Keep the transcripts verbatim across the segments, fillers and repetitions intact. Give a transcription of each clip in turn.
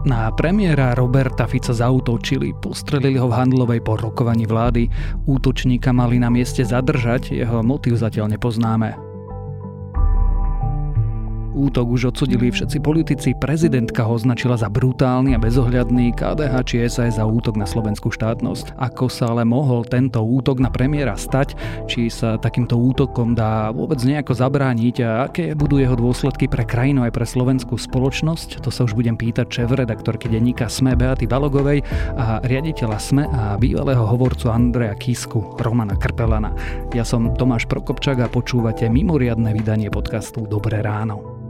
Na premiéra Roberta Fica zaútočili, postrelili ho v Handlovej po rokovaní vlády. Útočníka mali na mieste zadržať, jeho motív zatiaľ nepoznáme. Útok už odsudili všetci politici, prezidentka ho označila za brutálny a bezohľadný, ká dé há či es a es za útok na slovenskú štátnosť. Ako sa ale mohol tento útok na premiéra stať, či sa takýmto útokom dá vôbec nejako zabrániť a aké budú jeho dôsledky pre krajinu aj pre slovenskú spoločnosť, to sa už budem pýtať šéfredaktorky denníka SME Beaty Balogovej a riaditeľa SME a bývalého hovorcu Andreja Kisku Romana Krpelana. Ja som Tomáš Prokopčák a počúvate mimoriadne vydanie podcastu Dobré ráno.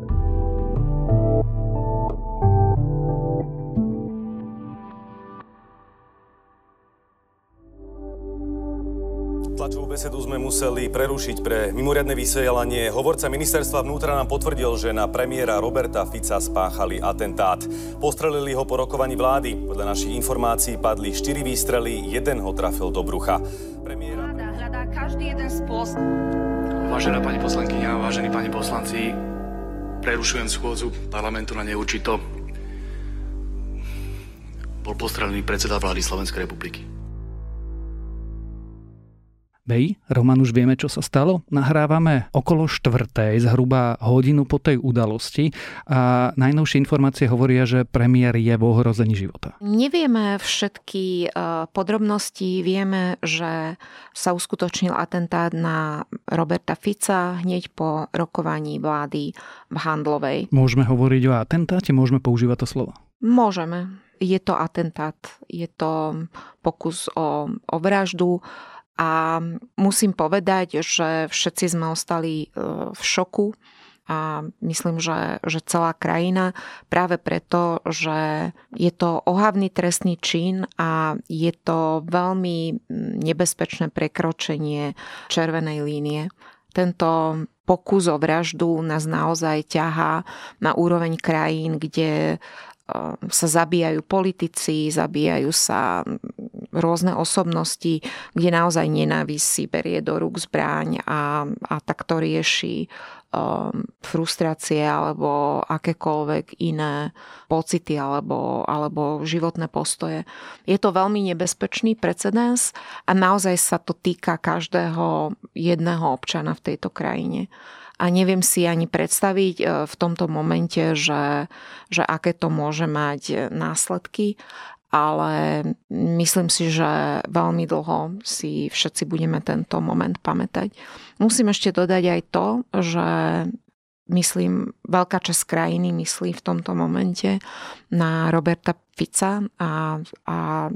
Tlačovú besedu sme museli prerušiť pre mimoriadne vysielanie. Hovorca ministerstva vnútra nám potvrdil, že na premiéra Roberta Fica spáchali atentát. Postrelili ho po rokovaní vlády. Podľa našich informácií padli štyri výstrely, jeden ho trafil do brucha. Premiéra Vláda hľadá každý jeden spôsob. Vážená pani poslankyňa, vážení pani poslanci, prerušujem schôdzu parlamentu na neurčito. Bol postrelený predseda vlády Slovenskej republiky. Bej, Roman, už vieme, čo sa stalo? Nahrávame okolo štvrtej, zhruba hodinu po tej udalosti a najnovšie informácie hovoria, že premiér je v ohrození života. Nevieme všetky podrobnosti. Vieme, že sa uskutočnil atentát na Roberta Fica hneď po rokovaní vlády v Handlovej. Môžeme hovoriť o atentáte? Môžeme používať to slovo? Môžeme. Je to atentát. Je to pokus o, o vraždu. A musím povedať, že všetci sme ostali v šoku a myslím, že, že celá krajina práve preto, že je to ohavný trestný čin a je to veľmi nebezpečné prekročenie červenej línie. Tento pokus o vraždu nás naozaj ťahá na úroveň krajín, kde sa zabíjajú politici, zabíjajú sa rôzne osobnosti, kde naozaj nenávisť si berie do rúk zbraň a, a takto rieši um, frustrácie alebo akékoľvek iné pocity alebo, alebo životné postoje. Je to veľmi nebezpečný precedens a naozaj sa to týka každého jedného občana v tejto krajine. A neviem si ani predstaviť v tomto momente, že, že aké to môže mať následky, ale myslím si, že veľmi dlho si všetci budeme tento moment pamätať. Musím ešte dodať aj to, že myslím, veľká časť krajiny myslí v tomto momente na Roberta Fica a, a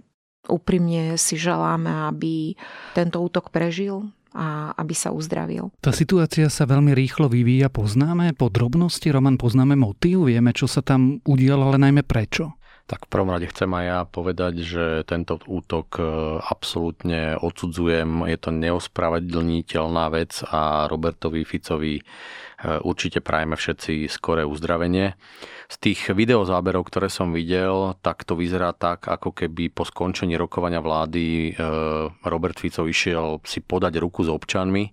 úprimne si želáme, aby tento útok prežil a aby sa uzdravil. Tá situácia sa veľmi rýchlo vyvíja. Poznáme podrobnosti, Roman, poznáme motív, vieme, čo sa tam udialo, ale najmä prečo? Tak v prvom rade chcem aj ja povedať, že tento útok absolútne odsudzujem. Je to neospravedlniteľná vec a Robertovi Ficovi určite prajeme všetci skoré uzdravenie. Z tých videozáberov, ktoré som videl, tak to vyzerá tak, ako keby po skončení rokovania vlády Robert Fico išiel si podať ruku s občanmi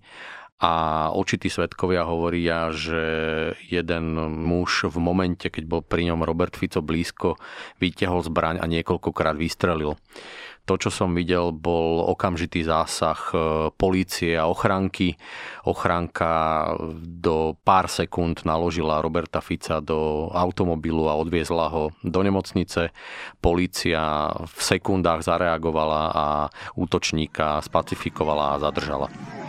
a očití svedkovia hovoria, že jeden muž v momente, keď bol pri ňom Robert Fico blízko, vytiahol zbraň a niekoľkokrát vystrelil. To, čo som videl, bol okamžitý zásah polície a ochránky. Ochránka do pár sekúnd naložila Roberta Fica do automobilu a odviezla ho do nemocnice. Polícia v sekundách zareagovala a útočníka spacifikovala a zadržala.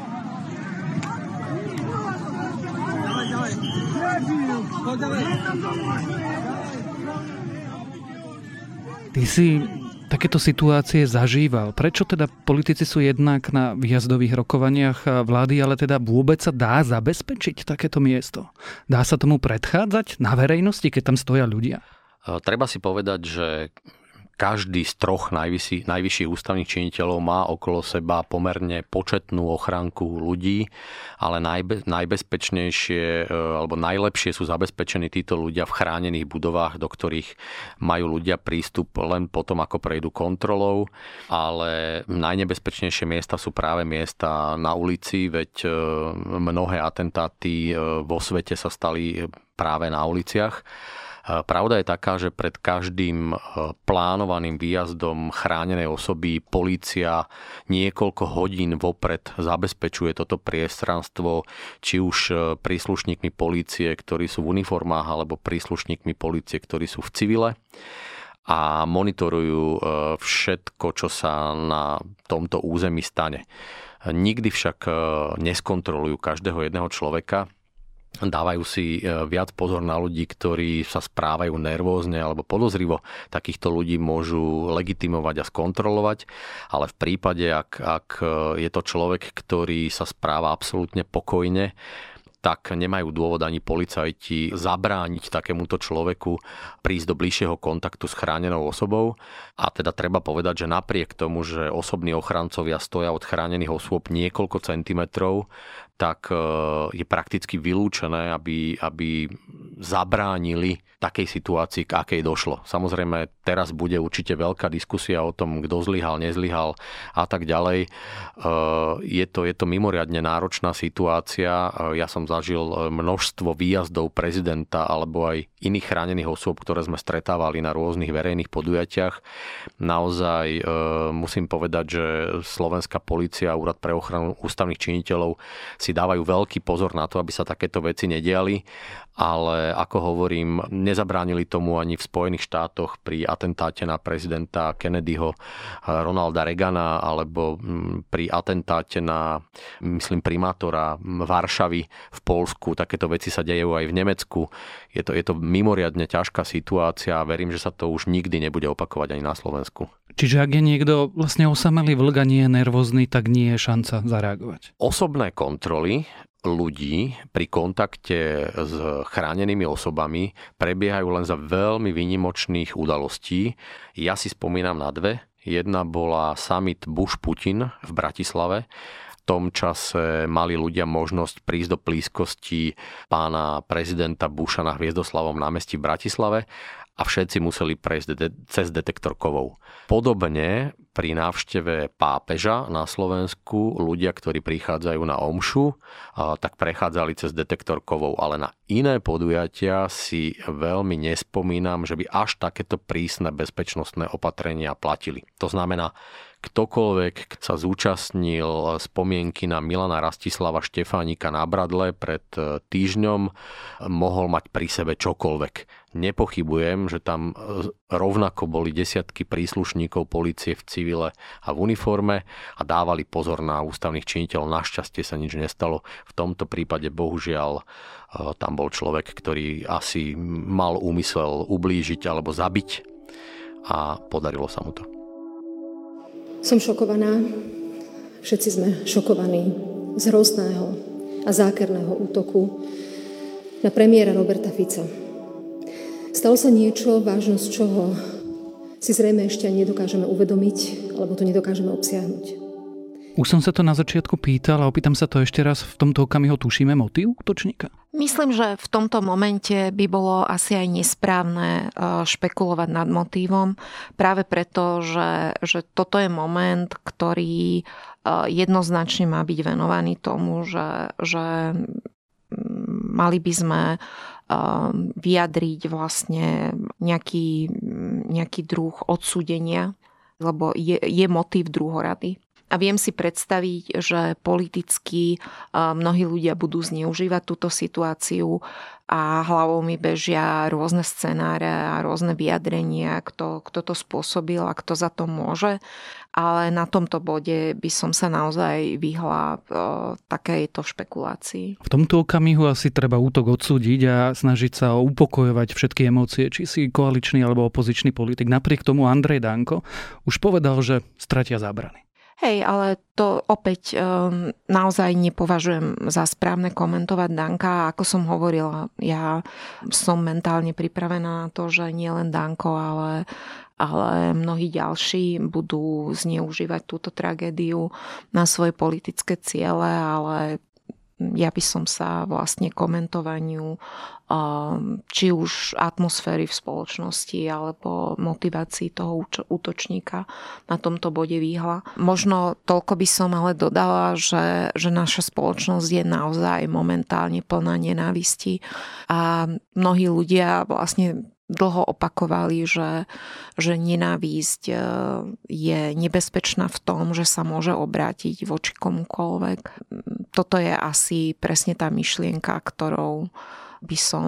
Ty si takéto situácie zažíval. Prečo teda politici sú jednak na výjazdových rokovaniach vlády, ale teda vôbec sa dá zabezpečiť takéto miesto? Dá sa tomu predchádzať na verejnosti, keď tam stoja ľudia? Treba si povedať, že každý z troch najvyšší, najvyšších ústavných činiteľov má okolo seba pomerne početnú ochránku ľudí, ale najbe, najbezpečnejšie alebo najlepšie sú zabezpečení títo ľudia v chránených budovách, do ktorých majú ľudia prístup len potom, ako prejdú kontrolou, ale najnebezpečnejšie miesta sú práve miesta na ulici, veď mnohé atentáty vo svete sa stali práve na uliciach. Pravda je taká, že pred každým plánovaným výjazdom chránenej osoby polícia niekoľko hodín vopred zabezpečuje toto priestranstvo, či už príslušníkmi polície, ktorí sú v uniformách, alebo príslušníkmi polície, ktorí sú v civile, a monitorujú všetko, čo sa na tomto území stane. Nikdy však neskontrolujú každého jedného človeka. Dávajú si viac pozor na ľudí, ktorí sa správajú nervózne alebo podozrivo. Takýchto ľudí môžu legitimovať a skontrolovať, ale v prípade, ak, ak je to človek, ktorý sa správa absolútne pokojne, tak nemajú dôvod ani policajti zabrániť takémuto človeku prísť do bližšieho kontaktu s chránenou osobou. A teda treba povedať, že napriek tomu, že osobní ochrancovia stoja od chránených osôb niekoľko centimetrov, tak je prakticky vylúčené, aby, aby zabránili takej situácii, k akej došlo. Samozrejme, teraz bude určite veľká diskusia o tom, kto zlyhal, nezlyhal a tak ďalej. Je to, je to mimoriadne náročná situácia. Ja som zažil množstvo výjazdov prezidenta alebo aj iných chránených osôb, ktoré sme stretávali na rôznych verejných podujatiach. Naozaj musím povedať, že Slovenská polícia a Úrad pre ochranu ústavných činiteľov si dávajú veľký pozor na to, aby sa takéto veci nediali, ale ako hovorím, nezabránili tomu ani v Spojených štátoch pri atentáte na prezidenta Kennedyho, Ronalda Reagana, alebo pri atentáte na, myslím, primátora Varšavy v Poľsku. Takéto veci sa dejú aj v Nemecku. Je to, je to mimoriadne ťažká situácia a verím, že sa to už nikdy nebude opakovať ani na Slovensku. Čiže ak je niekto vlastne osamelý vlk a nie je nervózny, tak nie je šanca zareagovať. Osobné kontroly ľudí pri kontakte s chránenými osobami prebiehajú len za veľmi výnimočných udalostí. Ja si spomínam na dve. Jedna bola summit Bush-Putin v Bratislave. V tom čase mali ľudia možnosť prísť do blízkosti pána prezidenta Busha na Hviezdoslavom námestí v Bratislave a všetci museli prejsť de- cez detektor kovov. Podobne pri návšteve pápeža na Slovensku ľudia, ktorí prichádzajú na omšu, tak prechádzali cez detektor kovov, ale na iné podujatia si veľmi nespomínam, že by až takéto prísne bezpečnostné opatrenia platili. To znamená, ktokoľvek sa zúčastnil spomienky na Milana Rastislava Štefánika na Bradle pred týždňom, mohol mať pri sebe čokoľvek. Nepochybujem, že tam rovnako boli desiatky príslušníkov polície v civile a v uniforme a dávali pozor na ústavných činiteľov. Našťastie sa nič nestalo. V tomto prípade bohužiaľ tam bol človek, ktorý asi mal úmysel ublížiť alebo zabiť a podarilo sa mu to. Som šokovaná, všetci sme šokovaní z hrozného a zákerného útoku na premiéra Roberta Fica. Stalo sa niečo, vážnosť čoho si zrejme ešte ani nedokážeme uvedomiť, alebo to nedokážeme obsiahnuť. Už som sa to na začiatku pýtal a opýtam sa to ešte raz. V tomto okamihu tušíme motív útočníka? Myslím, že v tomto momente by bolo asi aj nesprávne špekulovať nad motívom. Práve preto, že, že toto je moment, ktorý jednoznačne má byť venovaný tomu, že, že mali by sme vyjadriť vlastne nejaký, nejaký druh odsúdenia, lebo je, je motív druhorady. A viem si predstaviť, že politicky mnohí ľudia budú zneužívať túto situáciu a hlavou mi bežia rôzne scenáre a rôzne vyjadrenia, kto, kto to spôsobil a kto za to môže. Ale na tomto bode by som sa naozaj vyhla takejto špekulácii. V tomto okamihu asi treba útok odsúdiť a snažiť sa upokojovať všetky emócie, či si koaličný alebo opozičný politik. Napriek tomu Andrej Danko už povedal, že stratia zábrany. Hej, ale to opäť um, naozaj nepovažujem za správne komentovať Danka. Ako som hovorila, ja som mentálne pripravená na to, že nie len Danko, ale, ale mnohí ďalší budú zneužívať túto tragédiu na svoje politické ciele, ale ja by som sa vlastne komentovaniu či už atmosféry v spoločnosti alebo motivácii toho útočníka na tomto bode vyhla. Možno toľko by som ale dodala, že, že naša spoločnosť je naozaj momentálne plná nenávisti a mnohí ľudia vlastne dlho opakovali, že, že nenávisť je nebezpečná v tom, že sa môže obrátiť voči komukoľvek. Toto je asi presne tá myšlienka, ktorou by som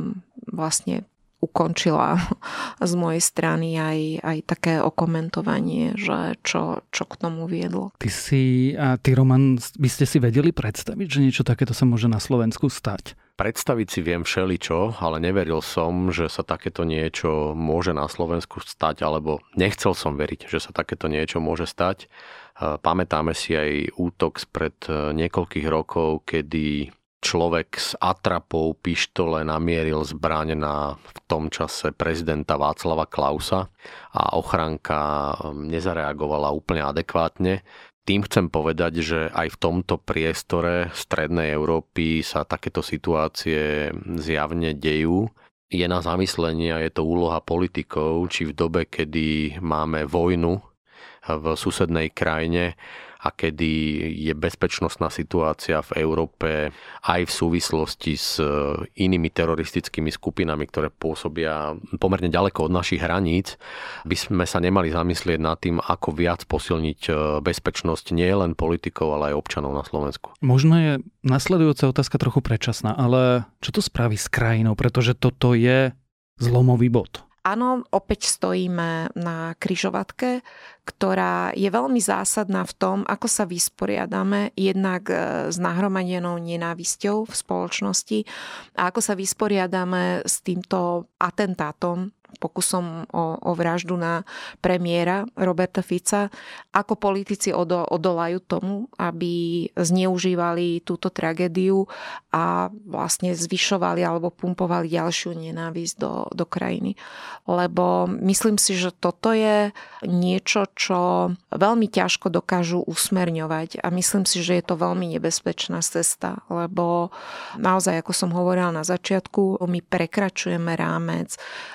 vlastne ukončila z mojej strany aj, aj také okomentovanie, že čo, čo k tomu viedlo. Ty si a ty, Roman, by ste si vedeli predstaviť, že niečo takéto sa môže na Slovensku stať? Predstaviť si viem všeličo, ale neveril som, že sa takéto niečo môže na Slovensku stať, alebo nechcel som veriť, že sa takéto niečo môže stať. Pamätáme si aj útok spred niekoľkých rokov, kedy človek s atrapou pištole namieril zbraň na v tom čase prezidenta Václava Klausa a ochránka nezareagovala úplne adekvátne. Tým chcem povedať, že aj v tomto priestore strednej Európy sa takéto situácie zjavne dejú. Je na zamyslenie a je to úloha politikov, či v dobe, kedy máme vojnu v susednej krajine a kedy je bezpečnostná situácia v Európe aj v súvislosti s inými teroristickými skupinami, ktoré pôsobia pomerne ďaleko od našich hraníc, by sme sa nemali zamyslieť nad tým, ako viac posilniť bezpečnosť nie len politikov, ale aj občanov na Slovensku. Možno je nasledujúca otázka trochu predčasná, ale čo to spraví s krajinou? Pretože toto je zlomový bod. Áno, opäť stojíme na križovatke, ktorá je veľmi zásadná v tom, ako sa vysporiadame jednak s nahromadenou nenávisťou v spoločnosti a ako sa vysporiadame s týmto atentátom, pokusom o, o vraždu na premiéra Roberta Fica, ako politici odo, odolajú tomu, aby zneužívali túto tragédiu a vlastne zvyšovali alebo pumpovali ďalšiu nenávisť do, do krajiny. Lebo myslím si, že toto je niečo, čo veľmi ťažko dokážu usmerňovať a myslím si, že je to veľmi nebezpečná cesta, lebo naozaj, ako som hovorila na začiatku, my prekračujeme rámec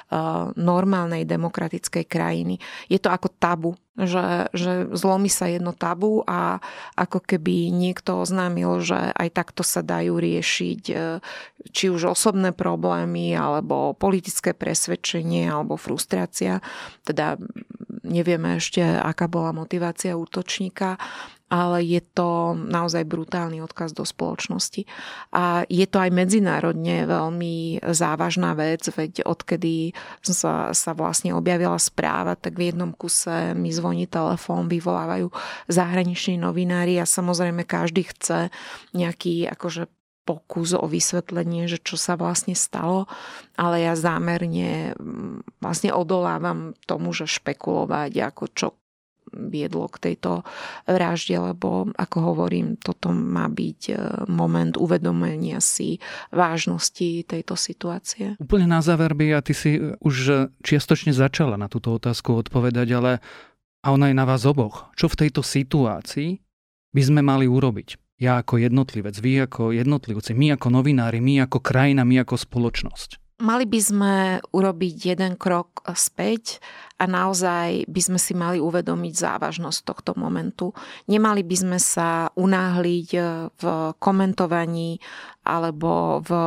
normálnej demokratickej krajiny. Je to ako tabu, že, že zlomí sa jedno tabu a ako keby niekto oznámil, že aj takto sa dajú riešiť či už osobné problémy, alebo politické presvedčenie, alebo frustrácia. Teda nevieme ešte, aká bola motivácia útočníka, ale je to naozaj brutálny odkaz do spoločnosti. A je to aj medzinárodne veľmi závažná vec, veď odkedy sa, sa vlastne objavila správa, tak v jednom kuse mi zvoní telefón, vyvolávajú zahraniční novinári a samozrejme každý chce nejaký akože pokus o vysvetlenie, že čo sa vlastne stalo, ale ja zámerne vlastne odolávam tomu, že špekulovať, ako čo viedlo k tejto vražde, lebo ako hovorím, toto má byť moment uvedomenia si vážnosti tejto situácie. Úplne na záver by, a ty si už čiastočne začala na túto otázku odpovedať, ale a ona je na vás oboch. Čo v tejto situácii by sme mali urobiť? Ja ako jednotlivec, vy ako jednotlivci, my ako novinári, my ako krajina, my ako spoločnosť. Mali by sme urobiť jeden krok späť a naozaj by sme si mali uvedomiť závažnosť tohto momentu. Nemali by sme sa unáhliť v komentovaní alebo v,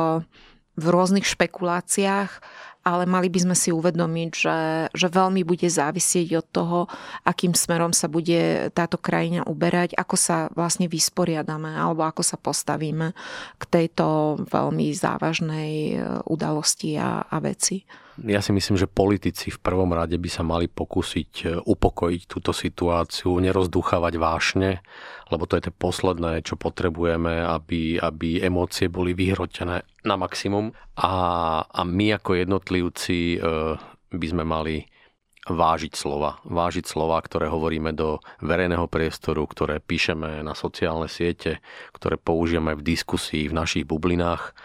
v rôznych špekuláciách, ale mali by sme si uvedomiť, že, že veľmi bude závisieť od toho, akým smerom sa bude táto krajina uberať, ako sa vlastne vysporiadame alebo ako sa postavíme k tejto veľmi závažnej udalosti a, a veci. Ja si myslím, že politici v prvom rade by sa mali pokúsiť upokojiť túto situáciu, nerozdúchavať vášne, lebo to je to posledné, čo potrebujeme, aby, aby emócie boli vyhrotené na maximum. A, a my ako jednotlivci e, by sme mali vážiť slova. Vážiť slova, ktoré hovoríme do verejného priestoru, ktoré píšeme na sociálne siete, ktoré použijeme v diskusii v našich bublinách,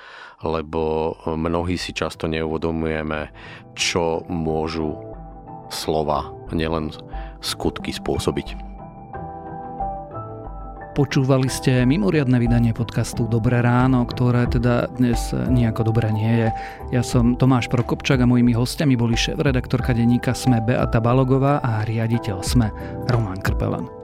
lebo mnohí si často neuvedomujeme, čo môžu slova, nielen skutky spôsobiť. Počúvali ste mimoriadne vydanie podcastu Dobré ráno, ktoré teda dnes nejako dobré nie je. Ja som Tomáš Prokopčák a mojimi hostiami boli šéfredaktorka denníka SME Beata Balogová a riaditeľ SME Roman Krpelan.